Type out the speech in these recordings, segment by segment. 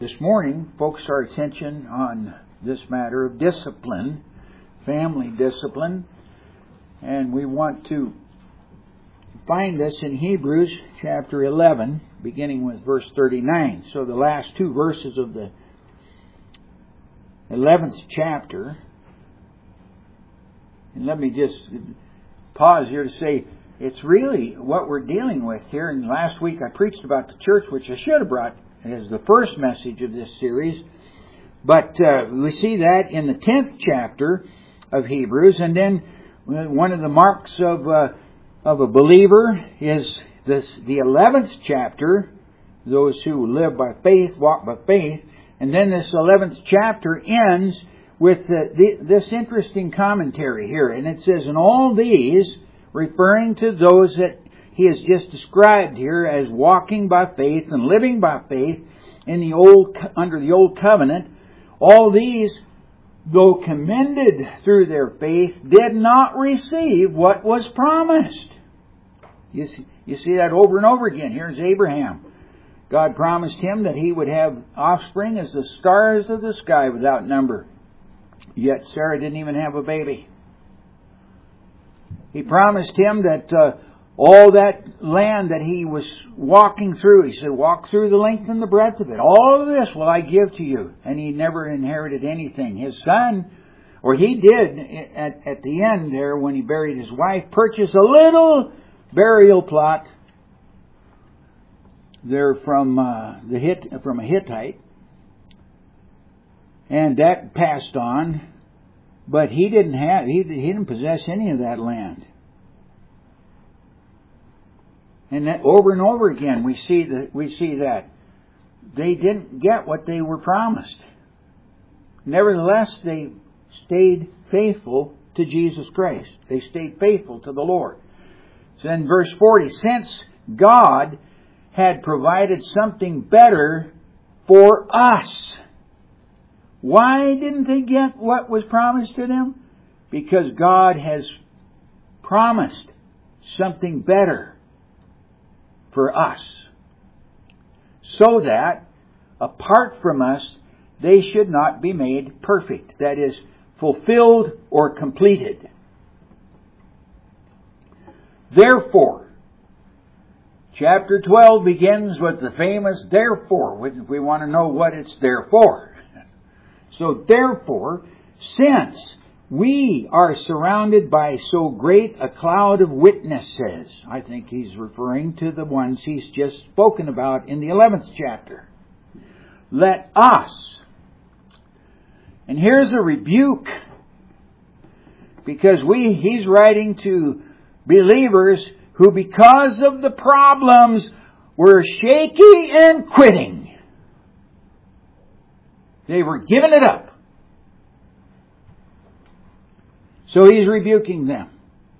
this morning focus our attention on this matter of discipline, family discipline. And we want to find this in Hebrews chapter 11, beginning with verse 39. So the last two verses of the 11th chapter. And let me just pause here to say, it's really what we're dealing with here. And last week I preached about the church, which I should have brought as the first message of this series. But we see that in the 10th chapter of Hebrews. And then one of the marks of a believer is the 11th chapter, those who live by faith, walk by faith. And then this 11th chapter ends with this interesting commentary here. And it says, and all these, referring to those that he has just described here as walking by faith and living by faith under the old covenant, all these, though commended through their faith, did not receive what was promised. You see that over and over again. Here's Abraham. God promised him that he would have offspring as the stars of the sky without number. Yet Sarah didn't even have a baby. He promised him that all that land that he was walking through, he said, walk through the length and the breadth of it. All of this will I give to you. And he never inherited anything. His son, or he did at the end there when he buried his wife, purchase a little burial plot there from a Hittite. And that passed on. But he didn't possess any of that land. And that over and over again we see that they didn't get what they were promised. Nevertheless, they stayed faithful to Jesus Christ. They stayed faithful to the Lord. So in verse 40, since God had provided something better for us. Why didn't they get what was promised to them? Because God has promised something better for us. So that, apart from us, they should not be made perfect. That is, fulfilled or completed. Therefore, chapter 12 begins with the famous therefore. We want to know what it's there for. So therefore, since we are surrounded by so great a cloud of witnesses, I think he's referring to the ones he's just spoken about in the 11th chapter. Let us, and here's a rebuke, because he's writing to believers who, because of the problems, were shaky and quitting. They were giving it up. So he's rebuking them.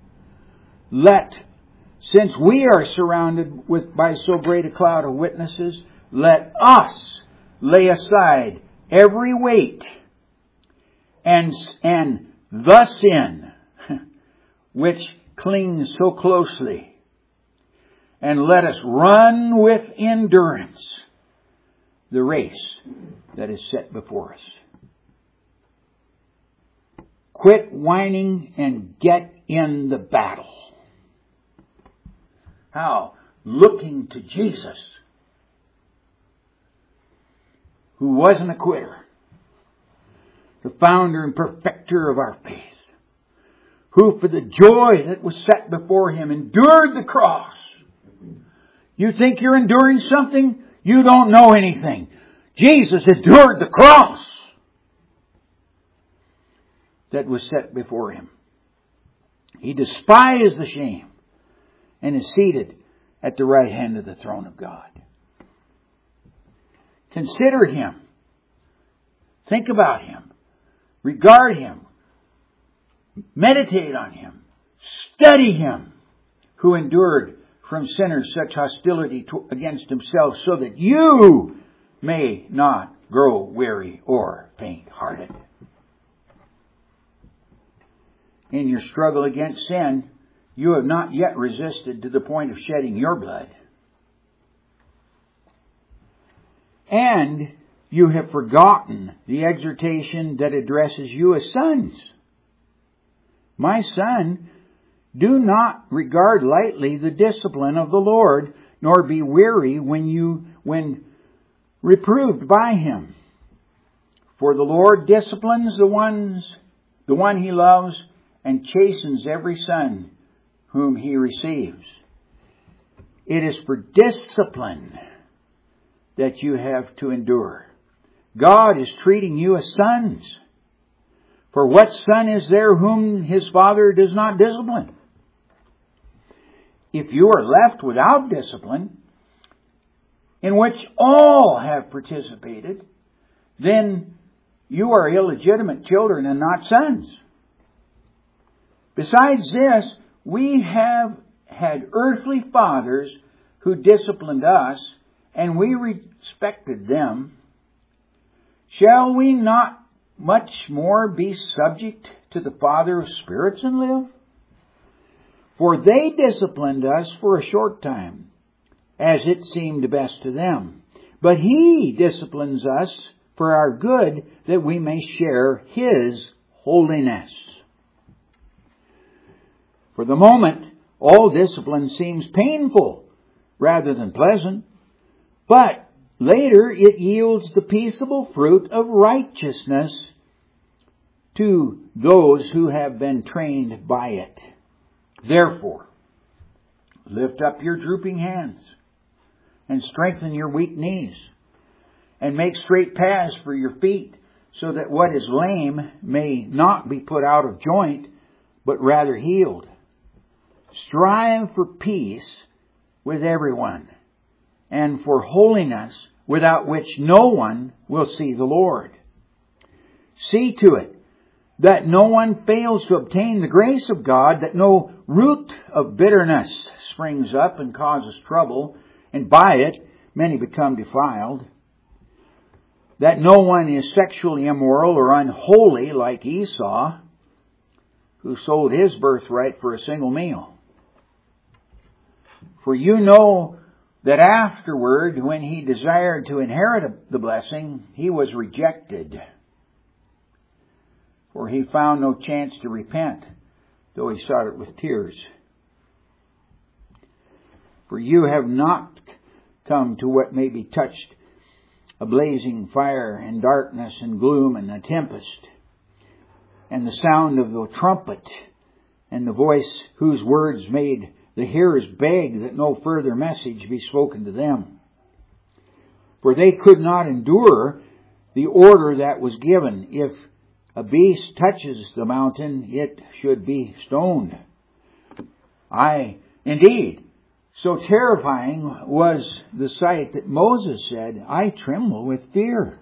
Since we are surrounded by so great a cloud of witnesses, let us lay aside every weight and the sin which clings so closely, and let us run with endurance the race that is set before us. Quit whining and get in the battle. How? Looking to Jesus, who wasn't a quitter, the founder and perfecter of our faith, who for the joy that was set before him endured the cross. You think you're enduring something? You don't know anything. Jesus endured the cross that was set before him. He despised the shame and is seated at the right hand of the throne of God. Consider him. Think about him. Regard him. Meditate on him. Study him, who endured from sinners such hostility against himself, so that you may not grow weary or faint-hearted. In your struggle against sin, you have not yet resisted to the point of shedding your blood. And you have forgotten the exhortation that addresses you as sons. My son, do not regard lightly the discipline of the Lord, nor be weary when reproved by Him. For the Lord disciplines the one He loves, and chastens every son whom He receives. It is for discipline that you have to endure. God is treating you as sons. For what son is there whom his father does not discipline? If you are left without discipline, in which all have participated, then you are illegitimate children and not sons. Besides this, we have had earthly fathers who disciplined us, and we respected them. Shall we not much more be subject to the Father of spirits and live? For they disciplined us for a short time, as it seemed best to them. But He disciplines us for our good, that we may share His holiness. For the moment, all discipline seems painful rather than pleasant, but later it yields the peaceable fruit of righteousness to those who have been trained by it. Therefore, lift up your drooping hands and strengthen your weak knees, and make straight paths for your feet, so that what is lame may not be put out of joint, but rather healed. Strive for peace with everyone, and for holiness, without which no one will see the Lord. See to it that no one fails to obtain the grace of God, that no root of bitterness springs up and causes trouble, and by it many become defiled. That no one is sexually immoral or unholy like Esau, who sold his birthright for a single meal. For you know that afterward, when he desired to inherit the blessing, he was rejected. For he found no chance to repent, though he sought it with tears. For you have not come to what may be touched, a blazing fire and darkness and gloom and a tempest, and the sound of the trumpet, and the voice whose words made the hearers beg that no further message be spoken to them. For they could not endure the order that was given. If a beast touches the mountain, it should be stoned. Indeed, so terrifying was the sight that Moses said, I tremble with fear.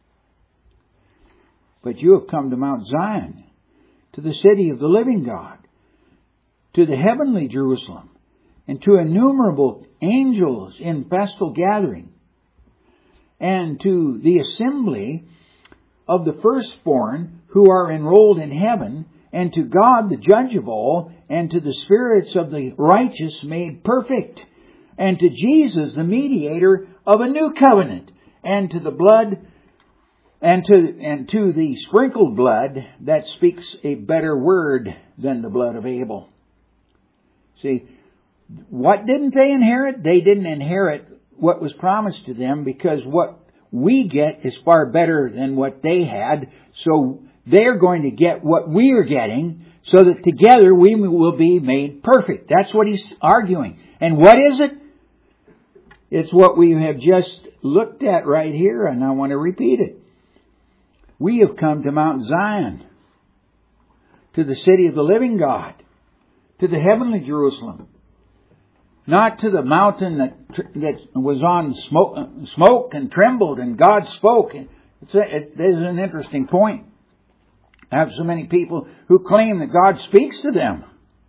But you have come to Mount Zion, to the city of the living God, to the heavenly Jerusalem, and to innumerable angels in festal gathering, and to the assembly of the firstborn who are enrolled in heaven, and to God the judge of all, and to the spirits of the righteous made perfect, and to Jesus the mediator of a new covenant, and to the blood, and to the sprinkled blood that speaks a better word than the blood of Abel. See, what didn't they inherit? They didn't inherit what was promised to them, because what we get is far better than what they had. So they're going to get what we are getting, so that together we will be made perfect. That's what he's arguing. And what is it? It's what we have just looked at right here, and I want to repeat it. We have come to Mount Zion, to the city of the living God, to the heavenly Jerusalem. Not to the mountain that was on smoke and trembled and God spoke. There's an interesting point. I have so many people who claim that God speaks to them.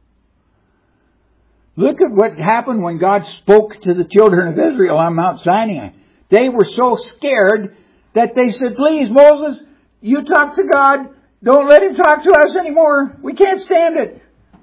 Look at what happened when God spoke to the children of Israel on Mount Sinai. They were so scared that they said, please, Moses, you talk to God. Don't let Him talk to us anymore. We can't stand it.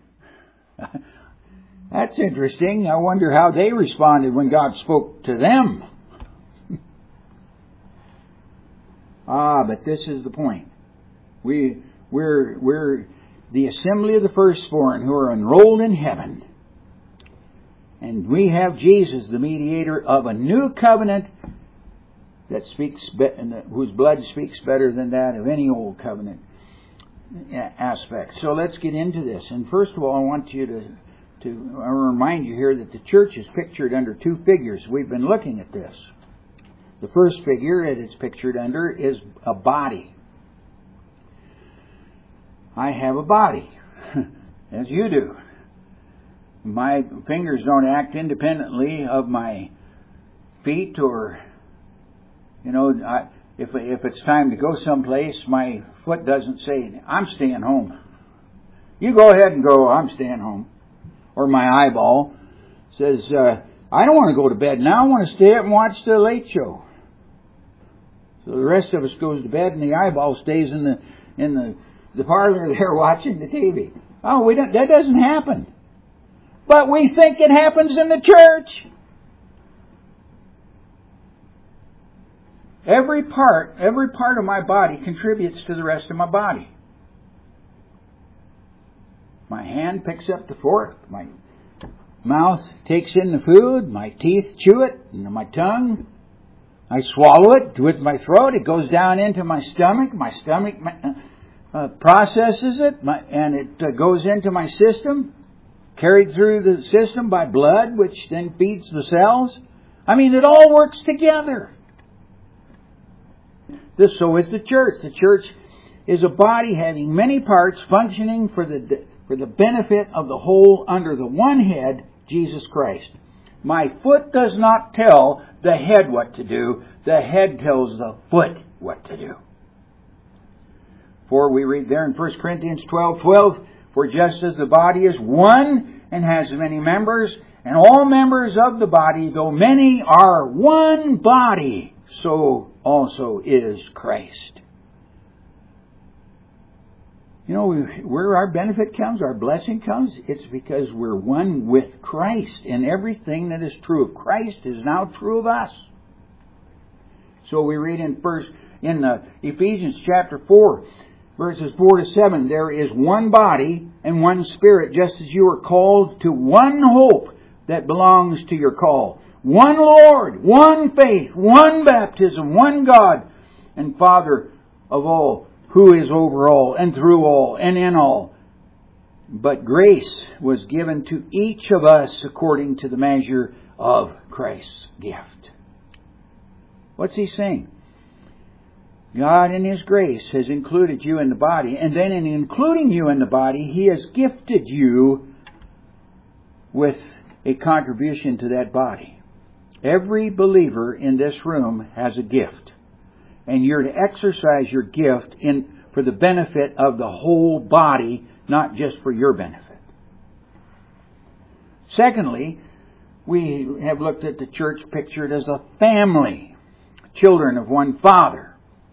That's interesting. I wonder how they responded when God spoke to them. But this is the point. We're the assembly of the firstborn who are enrolled in heaven. And we have Jesus, the mediator of a new covenant that whose blood speaks better than that of any old covenant aspect. So let's get into this. And first of all, I want you to remind you here that the church is pictured under two figures. We've been looking at this. The first figure that it's pictured under is a body. I have a body, as you do. My fingers don't act independently of my feet, or, if it's time to go someplace, my foot doesn't say, I'm staying home. You go ahead and go, I'm staying home. Or my eyeball says, I don't want to go to bed now, I want to stay up and watch the Late Show. So the rest of us goes to bed and the eyeball stays in the parlor there watching the TV. Oh, that doesn't happen. But we think it happens in the church. Every part of my body contributes to the rest of my body. My hand picks up the fork. My mouth takes in the food. My teeth chew it. And my tongue, I swallow it with my throat. It goes down into my stomach. My stomach processes it, and it goes into my system, carried through the system by blood, which then feeds the cells. I mean, it all works together. So is the church. The church is a body having many parts functioning for the benefit of the whole under the one head, Jesus Christ. My foot does not tell the head what to do. The head tells the foot what to do. For we read there in 1 Corinthians 12:12, for just as the body is one and has many members, and all members of the body, though many, are one body, so also is Christ. Where our benefit comes, our blessing comes, it's because we're one with Christ. And everything that is true of Christ is now true of us. So we read in Ephesians chapter 4, verses 4-7, there is one body and one Spirit, just as you are called to one hope that belongs to your call. One Lord, one faith, one baptism, one God and Father of all, who is over all and through all and in all. But grace was given to each of us according to the measure of Christ's gift. What's he saying? God in His grace has included you in the body, and then in including you in the body, He has gifted you with a contribution to that body. Every believer in this room has a gift, and you're to exercise your gift for the benefit of the whole body, not just for your benefit. Secondly, we have looked at the church pictured as a family, children of one Father.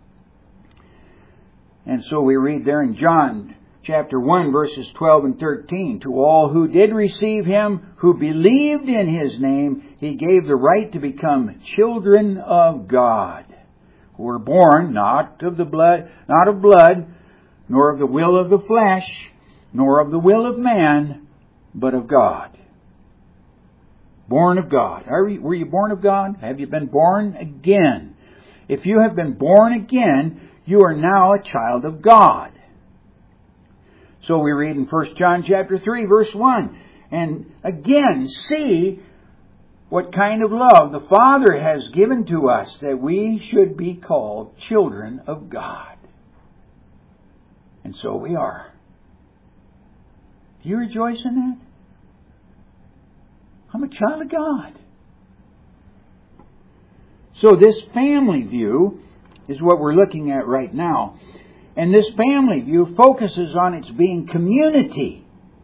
And so we read there in John chapter 1, verses 12 and 13, to all who did receive Him, who believed in His name, He gave the right to become children of God, who were born not of blood, nor of the will of the flesh, nor of the will of man, but of God. Born of God. Were you born of God? Have you been born again? If you have been born again, you are now a child of God. So we read in 1 John chapter 3, verse 1. And again, see what kind of love the Father has given to us, that we should be called children of God. And so we are. Do you rejoice in that? I'm a child of God. So this family view is what we're looking at right now. And this family view focuses on its being community.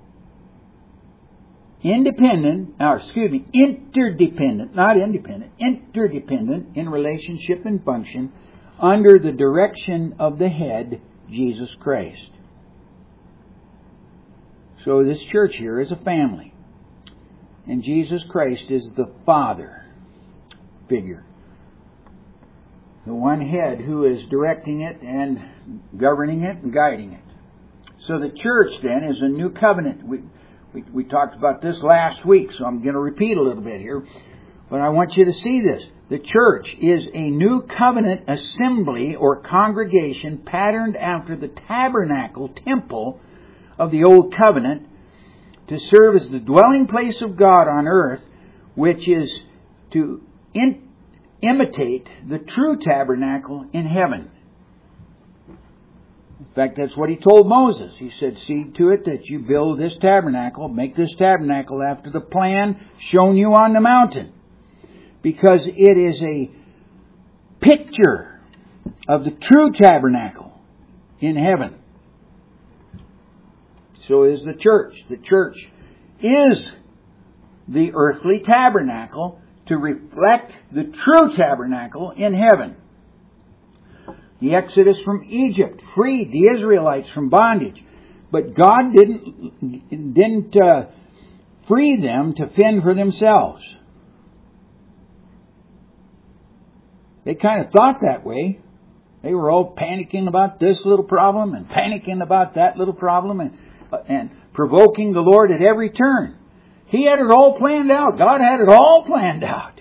Interdependent, not independent, interdependent in relationship and function under the direction of the head, Jesus Christ. So this church here is a family. And Jesus Christ is the Father figure. The one head who is directing it and governing it and guiding it. So the church then is a new covenant. We talked about this last week, so I'm going to repeat a little bit here. But I want you to see this. The church is a new covenant assembly or congregation patterned after the tabernacle temple of the old covenant to serve as the dwelling place of God on earth, which is to imitate the true tabernacle in heaven. In fact, that's what He told Moses. He said, see to it that you build this tabernacle, make this tabernacle after the plan shown you on the mountain. Because it is a picture of the true tabernacle in heaven. So is the church. The church is the earthly tabernacle to reflect the true tabernacle in heaven. The Exodus from Egypt freed the Israelites from bondage. But God didn't free them to fend for themselves. They kind of thought that way. They were all panicking about this little problem and panicking about that little problem and provoking the Lord at every turn. He had it all planned out. God had it all planned out.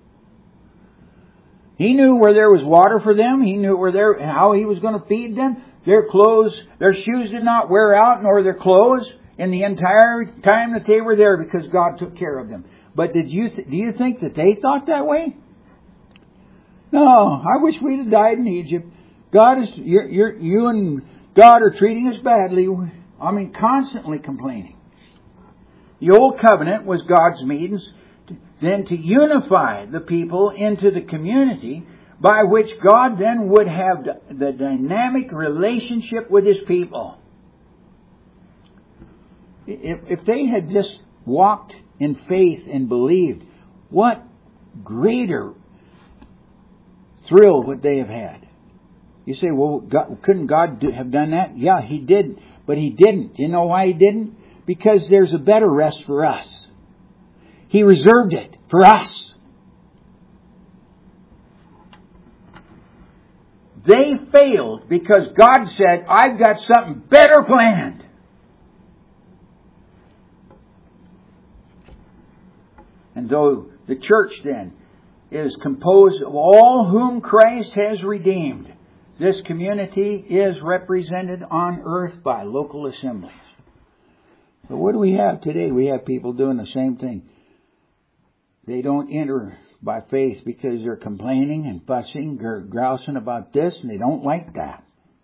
He knew where there was water for them. He knew how He was going to feed them. Their clothes, their shoes did not wear out, nor their clothes in the entire time that they were there, because God took care of them. But do you think that they thought that way? No, I wish we'd have died in Egypt. You and God are treating us badly. I mean, constantly complaining. The old covenant was God's means then to unify the people into the community by which God then would have the dynamic relationship with His people. If they had just walked in faith and believed, what greater thrill would they have had? You say, well, couldn't God have done that? Yeah, He did, but He didn't. You know why He didn't? Because there's a better rest for us. He reserved it for us. They failed because God said, I've got something better planned. And though the church then is composed of all whom Christ has redeemed, this community is represented on earth by local assemblies. So what do we have today? We have people doing the same thing. They don't enter by faith because they're complaining and fussing, grousing about this, and they don't like that.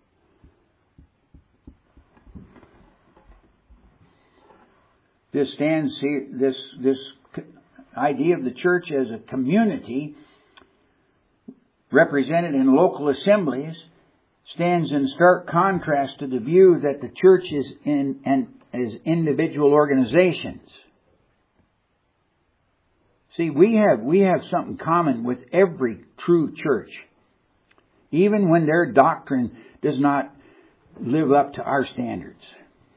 This stands here, this idea of the church as a community represented in local assemblies stands in stark contrast to the view that the church is as individual organizations. See, we have something common with every true church, even when their doctrine does not live up to our standards.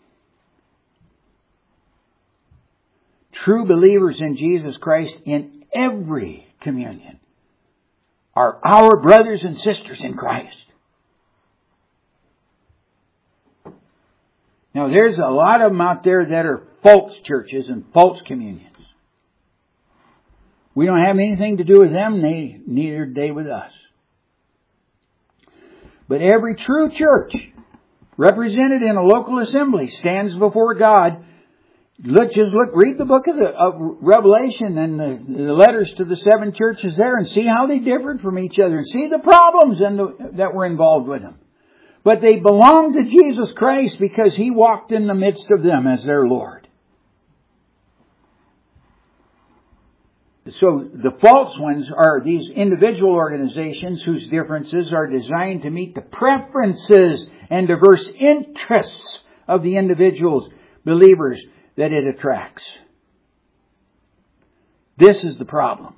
True believers in Jesus Christ in every communion are our brothers and sisters in Christ. Now, there's a lot of them out there that are false churches and false communions. We don't have anything to do with them, neither do they with us. But every true church represented in a local assembly stands before God. Read the book of Revelation and the letters to the 7 churches there and see how they differed from each other and see the problems that were involved with them. But they belonged to Jesus Christ because He walked in the midst of them as their Lord. So the false ones are these individual organizations whose differences are designed to meet the preferences and diverse interests of the individuals, believers that it attracts. This is the problem.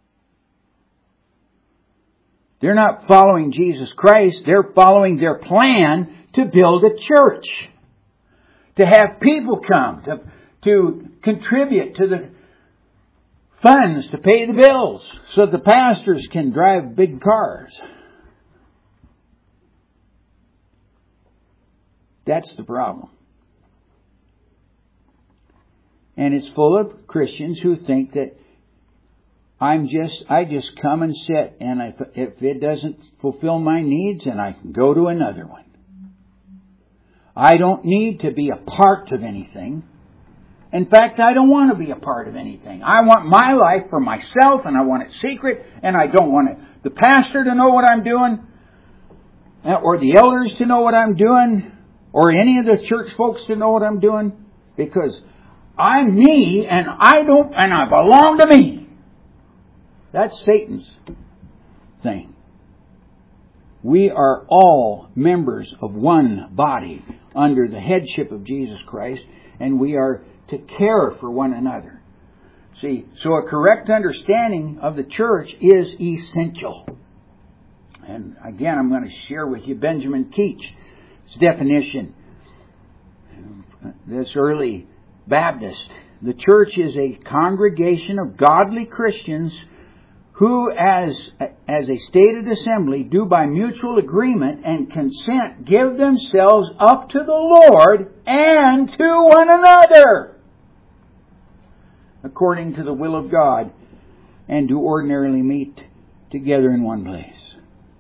They're not following Jesus Christ. They're following their plan to build a church. To have people come. To contribute to the funds to pay the bills so the pastors can drive big cars. That's the problem. And it's full of Christians who think that I just come and sit, and if it doesn't fulfill my needs, then I can go to another one. I don't need to be a part of anything. In fact, I don't want to be a part of anything. I want my life for myself, and I want it secret, and I don't want the pastor to know what I'm doing, or the elders to know what I'm doing, or any of the church folks to know what I'm doing, because I'm me, and I belong to me. That's Satan's thing. We are all members of one body under the headship of Jesus Christ, and we are to care for one another. See, so a correct understanding of the church is essential. And again, I'm going to share with you Benjamin Keach's definition. This early Baptist. The church is a congregation of godly Christians who, as a stated assembly, do by mutual agreement and consent give themselves up to the Lord and to one another, according to the will of God, and do ordinarily meet together in one place.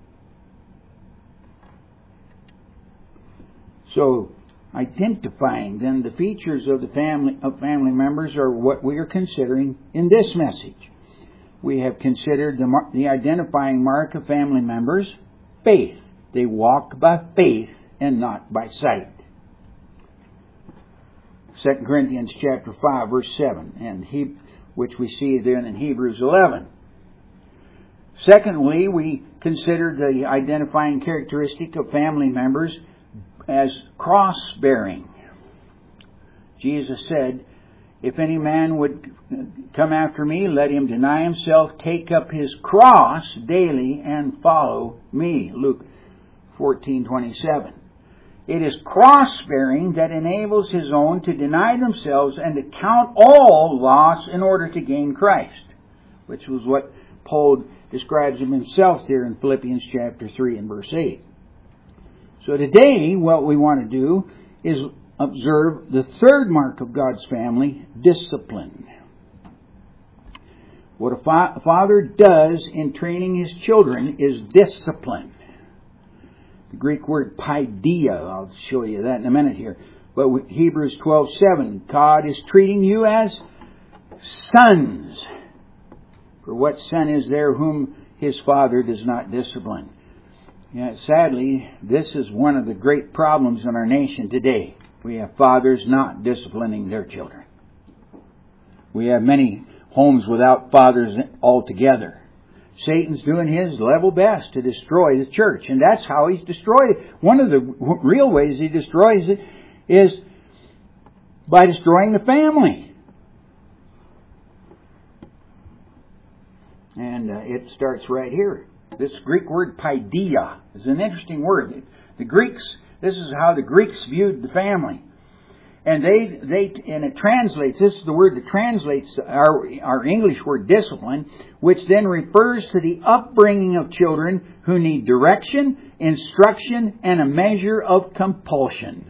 So, identifying then the features of family members are what we are considering in this message. We have considered the identifying mark of family members, faith. They walk by faith and not by sight. 2 Corinthians chapter 5, verse 7, and which we see then in Hebrews 11. Secondly, we considered the identifying characteristic of family members as cross-bearing. Jesus said, if any man would come after me, let him deny himself, take up his cross daily, and follow me. Luke 14:27. It is cross-bearing that enables his own to deny themselves and to count all loss in order to gain Christ, which was what Paul describes of himself here in Philippians chapter 3 and verse 8. So today, what we want to do is observe the third mark of God's family, discipline. What a father does in training his children is discipline. The Greek word paideia, I'll show you that in a minute here. But with Hebrews 12:7, God is treating you as sons. For what son is there whom his father does not discipline? Yet, sadly, this is one of the great problems in our nation today. We have fathers not disciplining their children. We have many homes without fathers altogether. Satan's doing his level best to destroy the church, and that's how he's destroyed it. One of the real ways he destroys it is by destroying the family. And it starts right here. This Greek word paideia is an interesting word. The Greeks, this is how the Greeks viewed the family. And it translates, this is the word that translates our English word discipline, which then refers to the upbringing of children who need direction, instruction, and a measure of compulsion.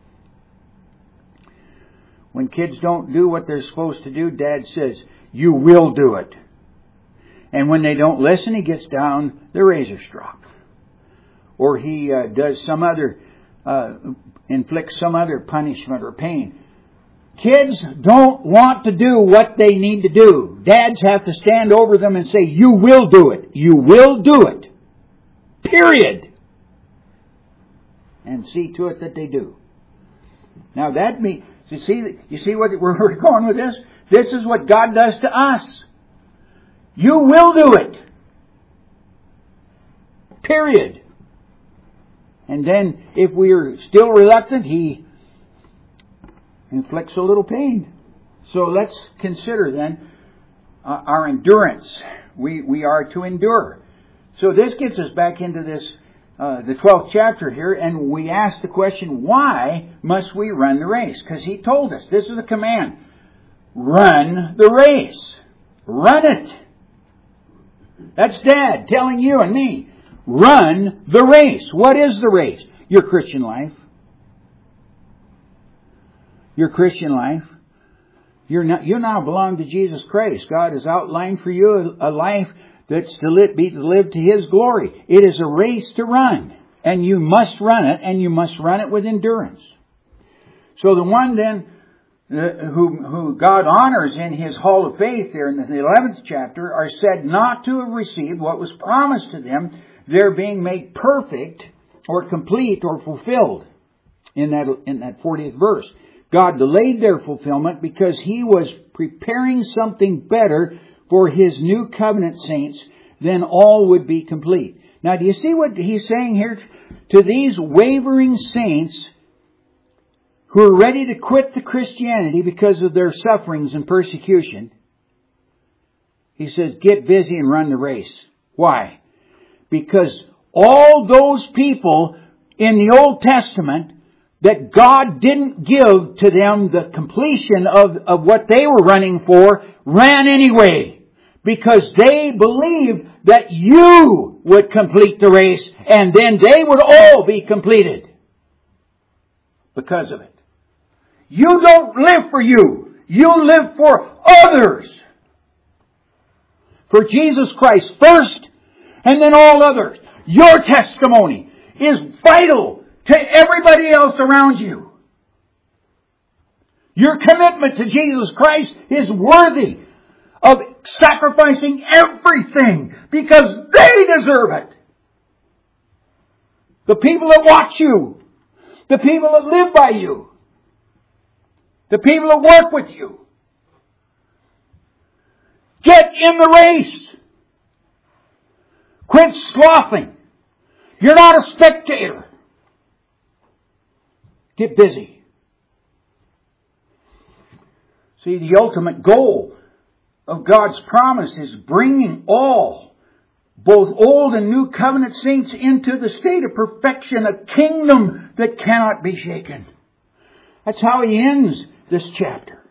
When kids don't do what they're supposed to do, Dad says, you will do it. And when they don't listen, he gets down the razor strop. Or he does some other, inflicts some other punishment or pain. Kids don't want to do what they need to do. Dads have to stand over them and say, you will do it. You will do it. Period. And see to it that they do. Now that means, you see what we're going with this? This is what God does to us. You will do it. Period. And then, if we are still reluctant, He inflicts a little pain. So let's consider then our endurance. We are to endure. So this gets us back into this, the 12th chapter here, and we ask the question, why must we run the race? Because He told us, this is a command. Run the race. Run it. That's Dad telling you and me. Run the race. What is the race? Your Christian life. your Christian life. You now belong to Jesus Christ. God has outlined for you a life that's to be lived to His glory. It is a race to run. And you must run it, and you must run it with endurance. So the one then who God honors in His hall of faith there in the 11th chapter are said not to have received what was promised to them. They're being made perfect or complete or fulfilled in that 40th verse. God delayed their fulfillment because He was preparing something better for His new covenant saints. Then all would be complete. Now, do you see what He's saying here? To these wavering saints who are ready to quit the Christianity because of their sufferings and persecution, He says, get busy and run the race. Why? Because all those people in the Old Testament that God didn't give to them the completion of what they were running for, ran anyway. Because they believed that you would complete the race, and then they would all be completed. Because of it. You don't live for you. You live for others. For Jesus Christ first, and then all others. Your testimony is vital to everybody else around you. Your commitment to Jesus Christ is worthy of sacrificing everything because they deserve it. The people that watch you, the people that live by you, the people that work with you. Get in the race. Quit sloughing. You're not a spectator. Get busy. See, the ultimate goal of God's promise is bringing all, both old and new covenant saints, into the state of perfection, a kingdom that cannot be shaken. That's how He ends this chapter.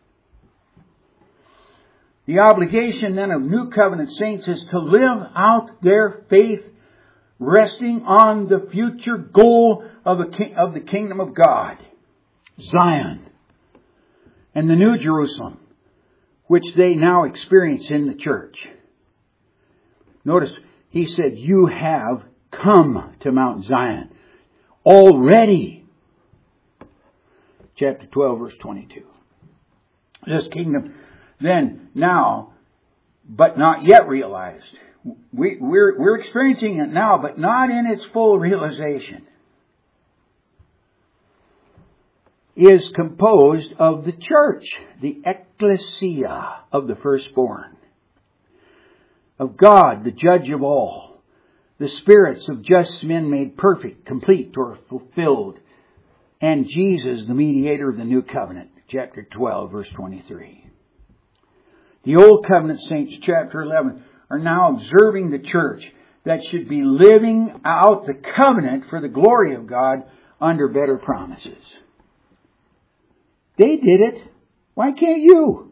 The obligation then of new covenant saints is to live out their faith resting on the future goal of the kingdom of God, Zion, and the New Jerusalem, which they now experience in the church. Notice, He said, you have come to Mount Zion already. Chapter 12, verse 22. This kingdom, then, now, but not yet realized. We're experiencing it now, but not in its full realization. Is composed of the church, the ecclesia of the firstborn, of God, the judge of all, the spirits of just men made perfect, complete, or fulfilled, and Jesus, the mediator of the new covenant, chapter 12, verse 23. The Old Covenant saints, chapter 11, are now observing the church that should be living out the covenant for the glory of God under better promises. They did it. Why can't you?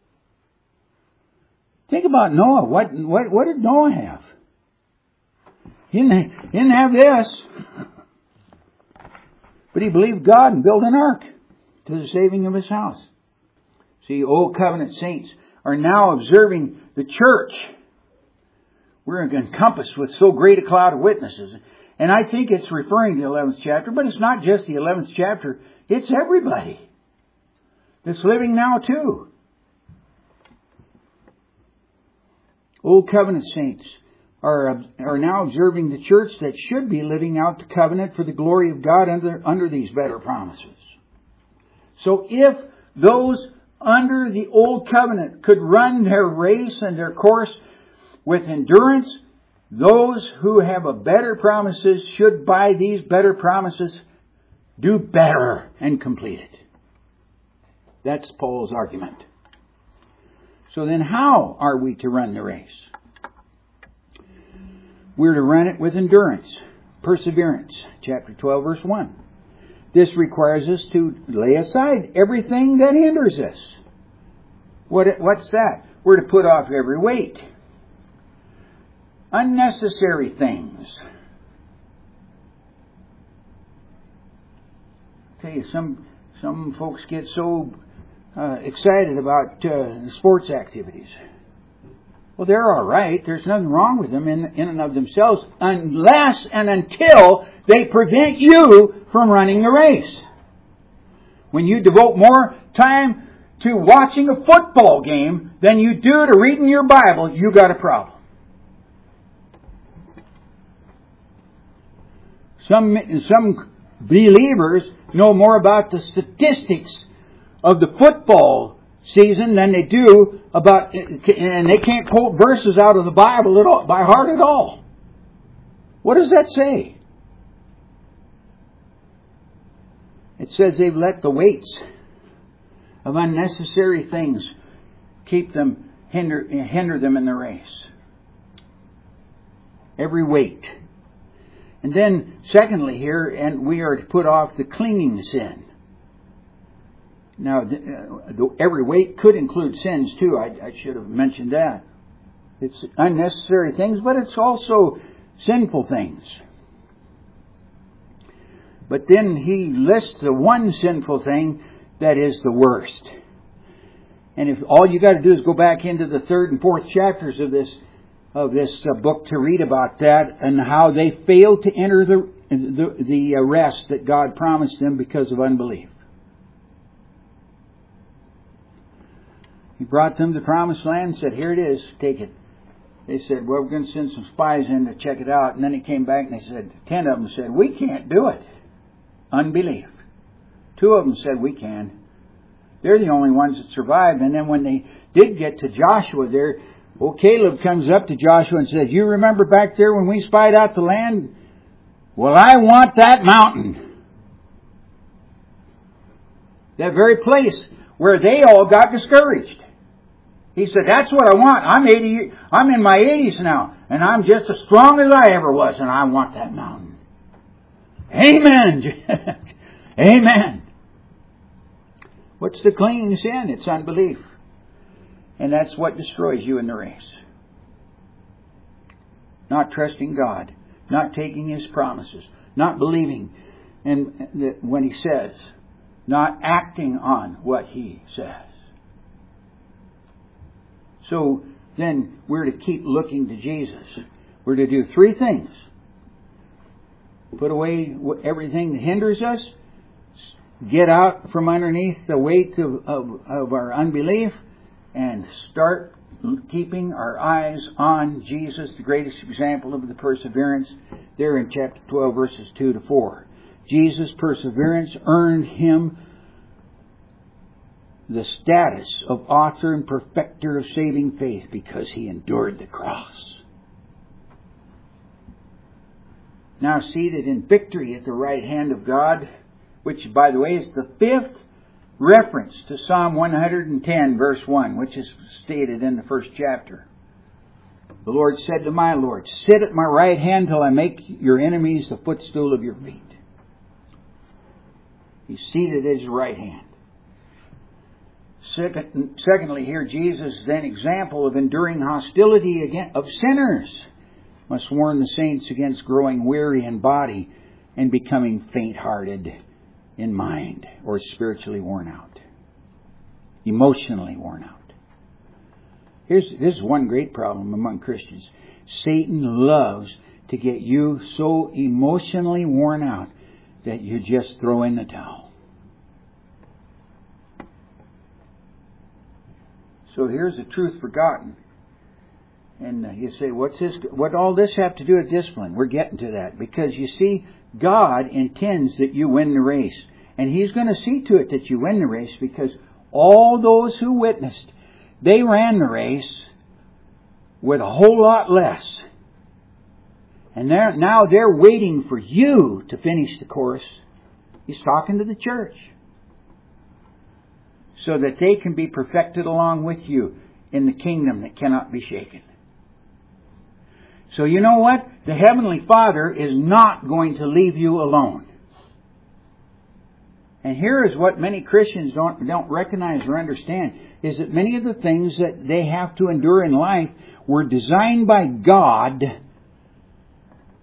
Think about Noah. What did Noah have? He didn't have this. But he believed God and built an ark to the saving of his house. See, Old Covenant saints are now observing the church. We're encompassed with so great a cloud of witnesses. And I think it's referring to the 11th chapter, but it's not just the 11th chapter. It's everybody that's living now too. Old Covenant saints are now observing the church that should be living out the covenant for the glory of God under these better promises. So if those under the Old Covenant could run their race and their course with endurance, those who have a better promises should by these better promises do better and complete it. That's Paul's argument. So then how are we to run the race? We're to run it with endurance, perseverance. Chapter 12, verse 1. This requires us to lay aside everything that hinders us. What's that? We're to put off every weight. Unnecessary things. I'll tell you, Some folks get so excited about sports activities. Well, they're all right. There's nothing wrong with them in and of themselves unless and until they prevent you from running the race. When you devote more time to watching a football game than you do to reading your Bible, you got a problem. Some believers know more about the statistics of the football season than they do about, and they can't quote verses out of the Bible at all, by heart at all. What does that say? It says they've let the weights of unnecessary things keep them, hinder them in the race. Every weight. And then, secondly here, and we are to put off the clinging sin. Now, every weight could include sins too. I should have mentioned that. It's unnecessary things, but it's also sinful things. But then he lists the one sinful thing that is the worst. And if all you got to do is go back into the 3rd and 4th chapters of this book to read about that and how they failed to enter the rest that God promised them because of unbelief. He brought them to the promised land and said, here it is, take it. They said, well, we're going to send some spies in to check it out. And then he came back and they said, 10 of them said, we can't do it. Unbelief. 2 of them said, we can. They're the only ones that survived. And then when they did get to Joshua there, Caleb comes up to Joshua and says, you remember back there when we spied out the land? Well, I want that mountain. That very place where they all got discouraged. He said, that's what I want. I'm in my 80s now, and I'm just as strong as I ever was, and I want that mountain. Amen. Amen. What's the clinging sin? It's unbelief. And that's what destroys you in the race. Not trusting God. Not taking His promises. Not believing in when He says. Not acting on what He says. So then we're to keep looking to Jesus. We're to do 3 things. Put away everything that hinders us. Get out from underneath the weight of our unbelief. And start keeping our eyes on Jesus, the greatest example of the perseverance, there in chapter 12, verses 2 to 4. Jesus' perseverance earned Him the status of author and perfecter of saving faith because He endured the cross. Now seated in victory at the right hand of God, which, by the way, is the 5th reference to Psalm 110, verse 1, which is stated in the 1st chapter. The Lord said to my Lord, sit at my right hand till I make your enemies the footstool of your feet. He's seated at His right hand. Secondly, here Jesus is an example of enduring hostility of sinners. Must warn the saints against growing weary in body and becoming faint-hearted in mind, or spiritually worn out, emotionally worn out. This is one great problem among Christians. Satan loves to get you so emotionally worn out that you just throw in the towel. So here's the truth forgotten. And you say, what all this have to do with discipline? We're getting to that. Because you see, God intends that you win the race. And He's going to see to it that you win the race, because all those who witnessed, they ran the race with a whole lot less. And now they're waiting for you to finish the course. He's talking to the church. So that they can be perfected along with you in the kingdom that cannot be shaken. So you know what? The Heavenly Father is not going to leave you alone. And here is what many Christians don't recognize or understand, is that many of the things that they have to endure in life were designed by God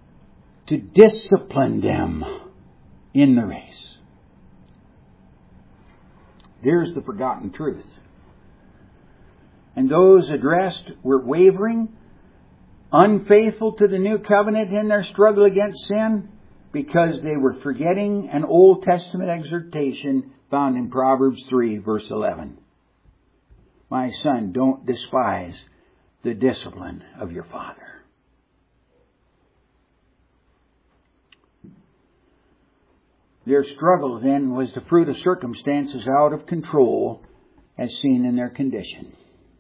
to discipline them in the race. There's the forgotten truth. And those addressed were wavering, unfaithful to the new covenant in their struggle against sin, because they were forgetting an Old Testament exhortation found in Proverbs 3, verse 11. My son, don't despise the discipline of your father. Their struggle then was the fruit of circumstances out of control as seen in their condition.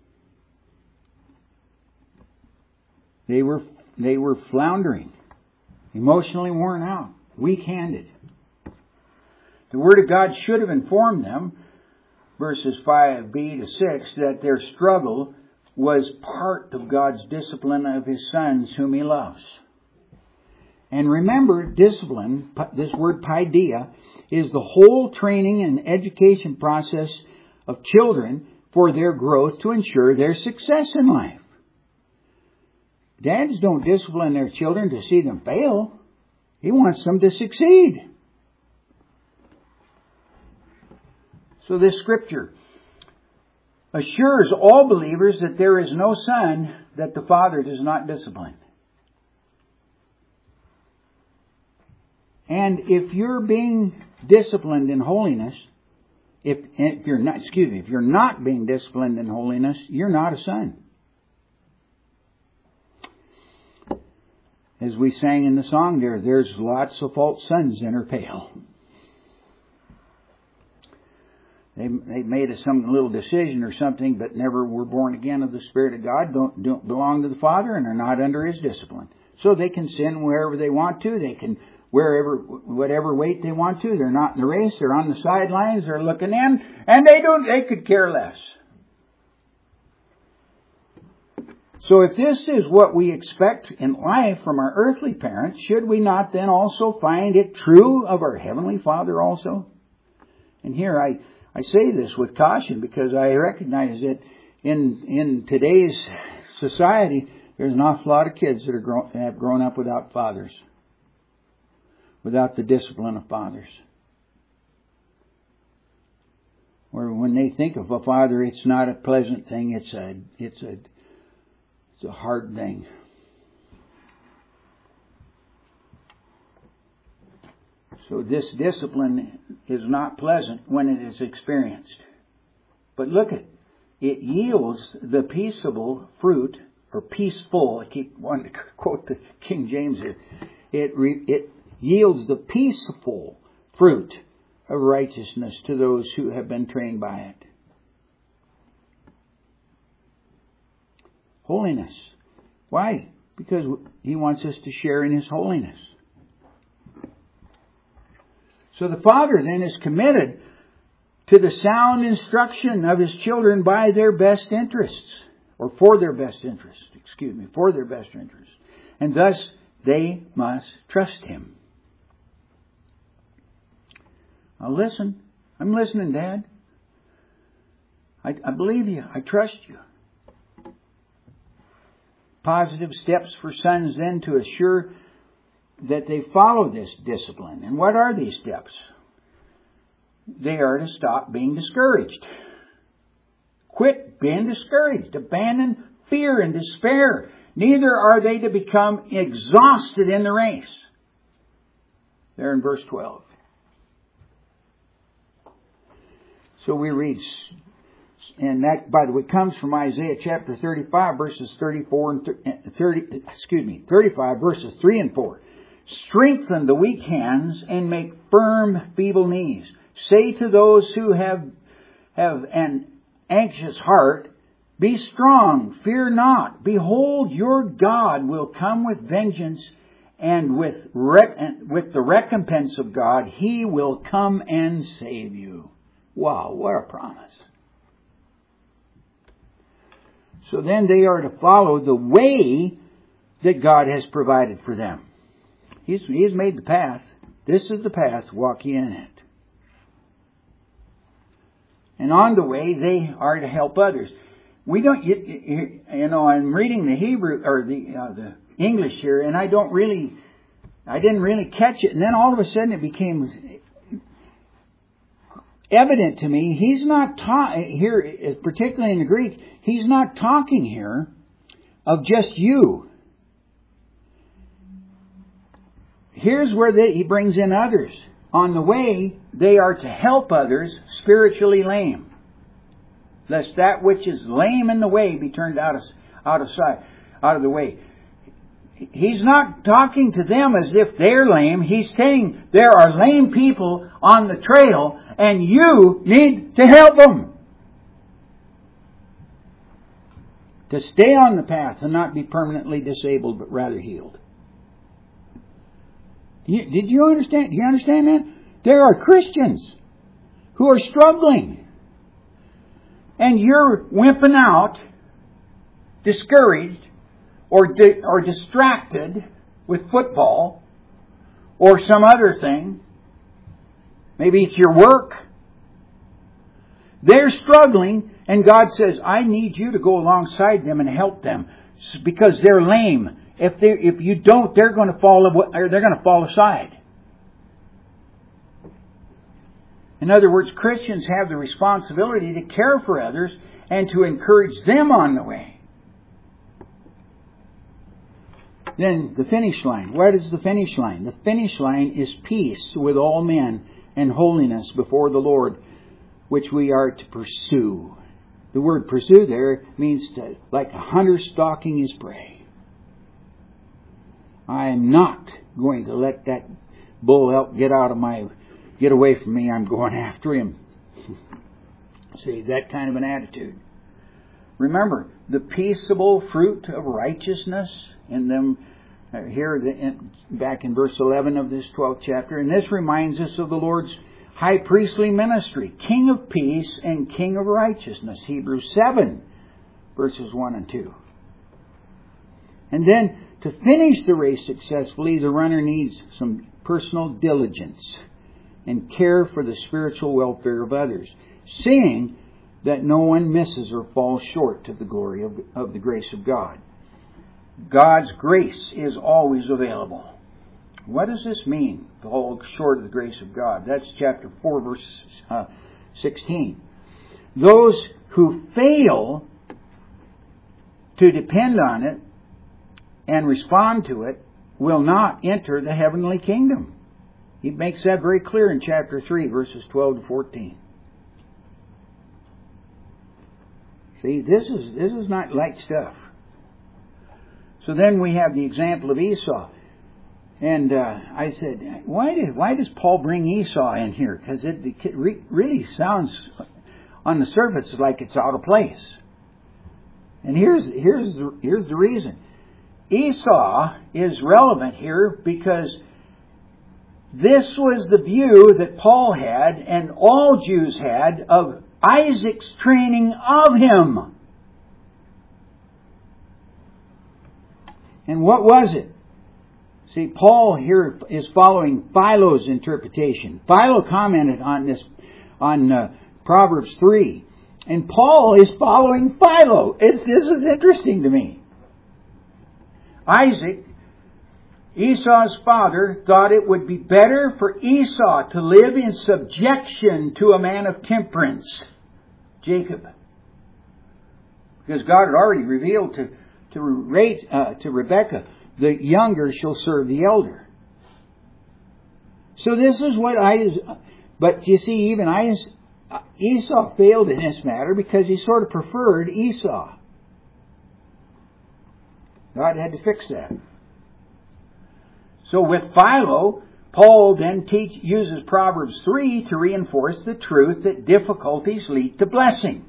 They were floundering, emotionally worn out, weak-handed. The Word of God should have informed them, verses 5b to 6, that their struggle was part of God's discipline of His sons whom He loves. And remember, discipline, this word paideia, is the whole training and education process of children for their growth to ensure their success in life. Dads don't discipline their children to see them fail. He wants them to succeed. So this scripture assures all believers that there is no son that the Father does not discipline. And if you're being disciplined in holiness, if you're not being disciplined in holiness, you're not a son. As we sang in the song there's lots of false sons in her pail. They made some little decision or something, but never were born again of the Spirit of God, don't belong to the Father, and are not under His discipline. So they can sin wherever they want to. They can whatever weight they want to. They're not in the race. They're on the sidelines. They're looking in, and they could care less. So if this is what we expect in life from our earthly parents, should we not then also find it true of our Heavenly Father also? And here I say this with caution, because I recognize that in today's society, there's an awful lot of kids that have grown up without fathers, without the discipline of fathers. Or when they think of a father, it's not a pleasant thing. It's a hard thing. So this discipline is not pleasant when it is experienced. But look at it yields the peaceable fruit, or peaceful. I keep wanting to quote the King James here. It yields the peaceful fruit of righteousness to those who have been trained by it. Holiness. Why? Because He wants us to share in His holiness. So the Father then is committed to the sound instruction of His children by their best interests, or for their best interests, for their best interests. And thus they must trust Him. Now listen. I'm listening, Dad. I believe you. I trust you. Positive steps for sons then to assure that they follow this discipline. And what are these steps? They are to stop being discouraged. Quit being discouraged. Abandon fear and despair. Neither are they to become exhausted in the race. There in verse 12. So we read, and that, by the way, comes from Isaiah chapter 35, verses 35 verses 3 and 4. Strengthen the weak hands and make firm feeble knees. Say to those who have an anxious heart, be strong, fear not. Behold, your God will come with vengeance, and with the recompense of God, He will come and save you. Wow, what a promise. So then they are to follow the way that God has provided for them. He's made the path. This is the path. Walk ye in it. And on the way, they are to help others. We don't, I'm reading the Hebrew or the English here, and I didn't really catch it. And then all of a sudden, it became evident to me, he's not here, particularly in the Greek, he's not talking here of just you. Here's where he brings in others. On the way, they are to help others spiritually lame, lest that which is lame in the way be turned out of the way. He's not talking to them as if they're lame. He's saying there are lame people on the trail and you need to help them to stay on the path and not be permanently disabled but rather healed. Did you understand? Do you understand that? There are Christians who are struggling and you're wimping out, discouraged, or distracted with football or some other thing. Maybe it's your work. They're struggling, and God says, I need you to go alongside them and help them because they're lame. If you don't, they're going to fall aside. In other words, Christians have the responsibility to care for others and to encourage them on the way. Then the finish line. What is the finish line? The finish line is peace with all men and holiness before the Lord, which we are to pursue. The word pursue there means like a hunter stalking his prey. I am not going to let that bull get away from me. I'm going after him. See, that kind of an attitude. Remember, the peaceable fruit of righteousness in them back in verse 11 of this 12th chapter. And this reminds us of the Lord's high priestly ministry, King of peace and King of righteousness. Hebrews 7, verses 1 and 2. And then, to finish the race successfully, the runner needs some personal diligence and care for the spiritual welfare of others, seeing that no one misses or falls short of the glory of the grace of God. God's grace is always available. What does this mean, fall short of the grace of God? That's chapter 4, verse 16. Those who fail to depend on it and respond to it will not enter the heavenly kingdom. He makes that very clear in chapter 3, verses 12 to 14. See, this is not light stuff. So then we have the example of Esau. And I said, why does Paul bring Esau in here? Because it really sounds on the surface like it's out of place. And here's the reason. Esau is relevant here because this was the view that Paul had and all Jews had of Isaac's training of him. And what was it? See, Paul here is following Philo's interpretation. Philo commented on this on Proverbs 3. And Paul is following Philo. This is interesting to me. Isaac, Esau's father, thought it would be better for Esau to live in subjection to a man of temperance, Jacob. Because God had already revealed to Rebekah, the younger shall serve the elder. So this is what but you see, even Esau failed in this matter because he sort of preferred Esau. God had to fix that. So with Philo, Paul then uses Proverbs 3 to reinforce the truth that difficulties lead to blessing.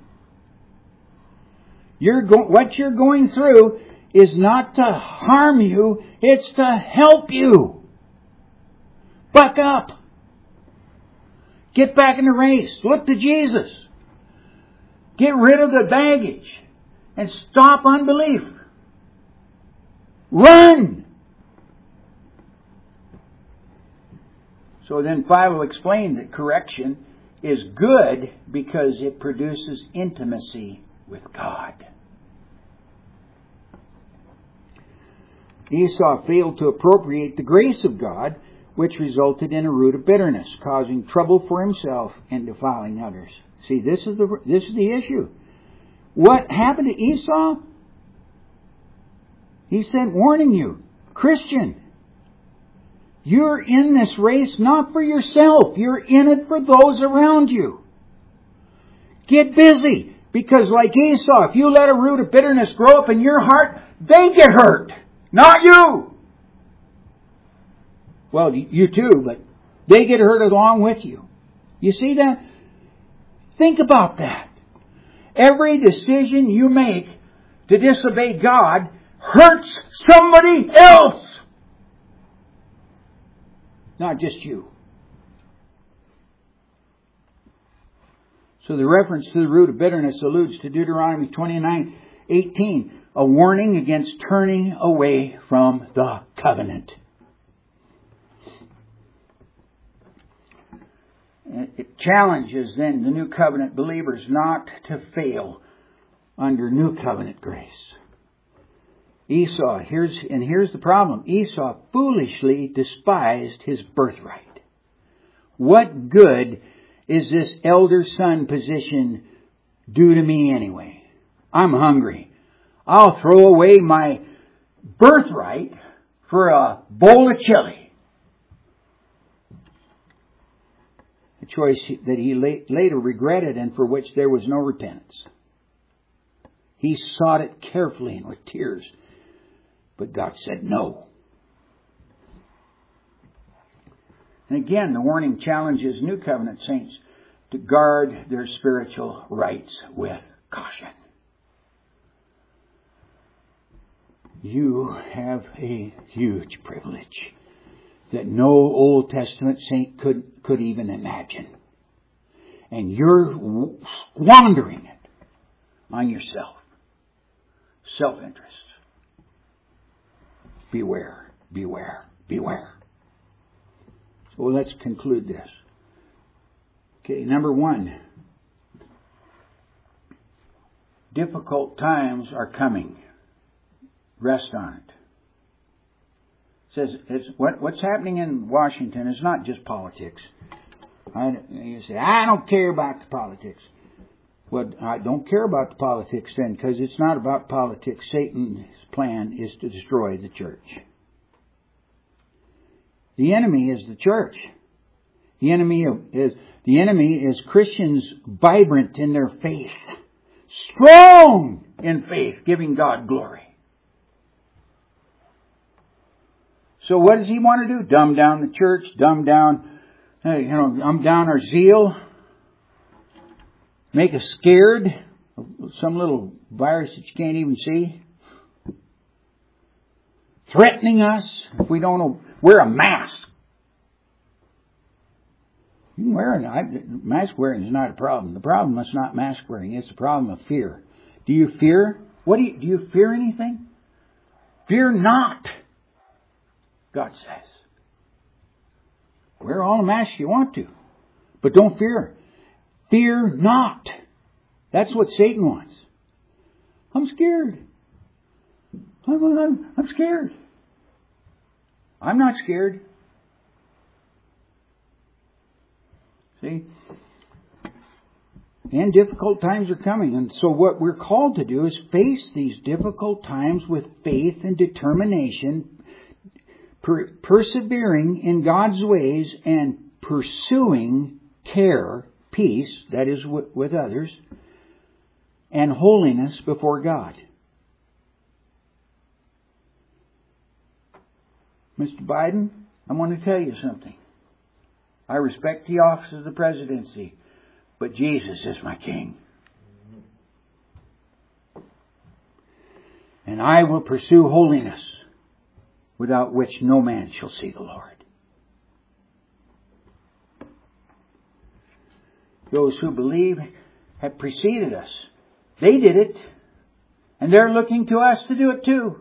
What you're going through is not to harm you, it's to help you. Buck up. Get back in the race. Look to Jesus. Get rid of the baggage and stop unbelief. Run! So then Philo explained that correction is good because it produces intimacy with God. Esau failed to appropriate the grace of God which resulted in a root of bitterness, causing trouble for himself and defiling others. See, this is the issue. What happened to Esau? He said, warning you, Christian, you're in this race not for yourself. You're in it for those around you. Get busy. Because like Esau, if you let a root of bitterness grow up in your heart, they get hurt. Not you. Well, you too, but they get hurt along with you. You see that? Think about that. Every decision you make to disobey God hurts somebody else. Not just you. So the reference to the root of bitterness alludes to Deuteronomy 29:18, a warning against turning away from the covenant. It challenges then the new covenant believers not to fail under new covenant grace. Esau, here's the problem. Esau foolishly despised his birthright. What good is this elder son position do to me anyway? I'm hungry. I'll throw away my birthright for a bowl of chili. A choice that he later regretted and for which there was no repentance. He sought it carefully and with tears. But God said no. And again, the warning challenges New Covenant saints to guard their spiritual rights with caution. You have a huge privilege that no Old Testament saint could even imagine. And you're squandering it on yourself. Self-interest. Beware, beware, beware. So let's conclude this. Okay, number 1. Difficult times are coming. Rest on it. It says what's happening in Washington is not just politics. You say, I don't care about the politics. Well, I don't care about the politics then, because it's not about politics. Satan's plan is to destroy the church. The enemy is the church. The enemy is Christians vibrant in their faith, strong in faith, giving God glory. So what does he want to do? Dumb down the church, dumb down our zeal, make us scared of some little virus that you can't even see, threatening us if we don't wear a mask. You can wear it. Mask wearing is not a problem. The problem is not mask wearing; it's a problem of fear. Do you fear? Do you fear anything? Fear not. God says. Wear all the masks you want to. But don't fear. Fear not. That's what Satan wants. I'm scared. I'm scared. I'm not scared. See? And difficult times are coming. And so what we're called to do is face these difficult times with faith and determination, persevering in God's ways and pursuing care, peace, that is with others, and holiness before God. Mr. Biden, I want to tell you something. I respect the office of the presidency, but Jesus is my King. And I will pursue holiness, without which no man shall see the Lord. Those who believe have preceded us. They did it. And they're looking to us to do it too.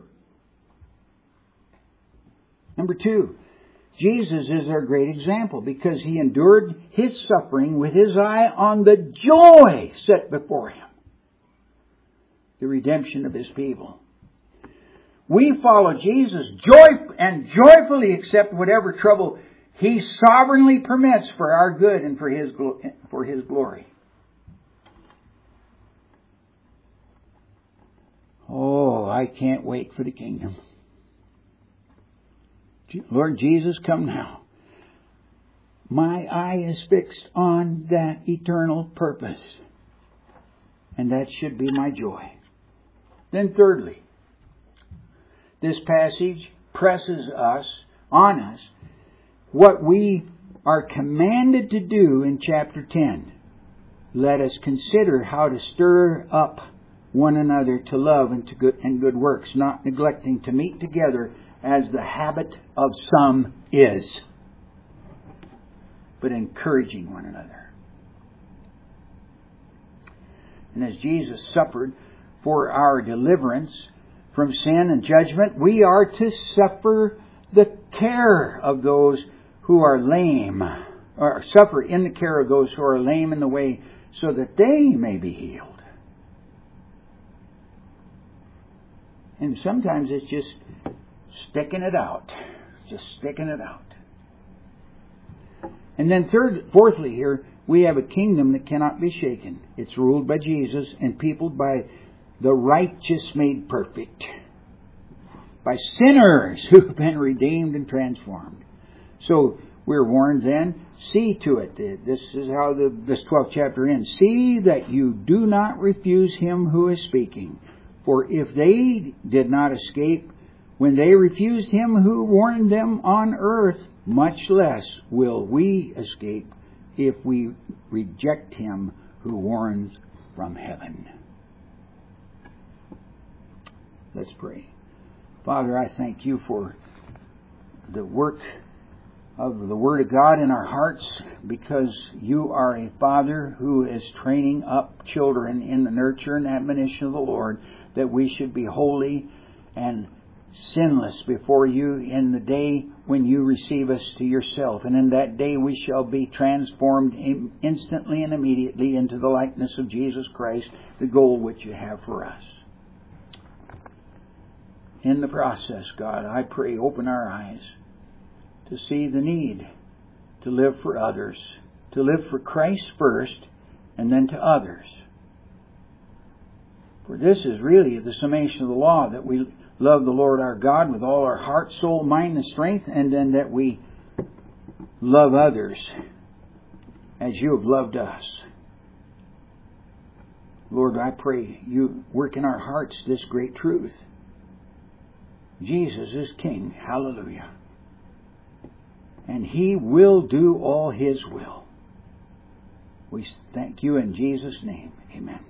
Number 2, Jesus is our great example because he endured his suffering with his eye on the joy set before him. The redemption of his people. We follow Jesus and joyfully accept whatever trouble He sovereignly permits for our good and for His glory. Oh, I can't wait for the kingdom. Lord Jesus, come now. My eye is fixed on that eternal purpose. And that should be my joy. Then thirdly, this passage presses on us what we are commanded to do in chapter 10. Let us consider how to stir up one another to love and to good works, not neglecting to meet together as the habit of some is, but encouraging one another. And as Jesus suffered for our deliverance from sin and judgment, we are to suffer the care of those who are lame, or suffer in the care of those who are lame in the way, so that they may be healed. And sometimes it's just sticking it out. Just sticking it out. And then fourthly here, we have a kingdom that cannot be shaken. It's ruled by Jesus and peopled by the righteous made perfect. By sinners who have been redeemed and transformed. So we're warned then, see to it. This is how this 12th chapter ends. See that you do not refuse Him who is speaking. For if they did not escape when they refused Him who warned them on earth, much less will we escape if we reject Him who warns from heaven. Let's pray. Father, I thank You for the work of the Word of God in our hearts, because You are a Father who is training up children in the nurture and admonition of the Lord, that we should be holy and sinless before You in the day when You receive us to Yourself. And in that day we shall be transformed instantly and immediately into the likeness of Jesus Christ, the goal which You have for us. In the process, God, I pray, open our eyes to see the need to live for others, to live for Christ first and then to others. For this is really the summation of the law, that we love the Lord our God with all our heart, soul, mind, and strength, and then that we love others as You have loved us. Lord, I pray You work in our hearts this great truth. Jesus is King. Hallelujah. And He will do all His will. We thank You in Jesus' name. Amen.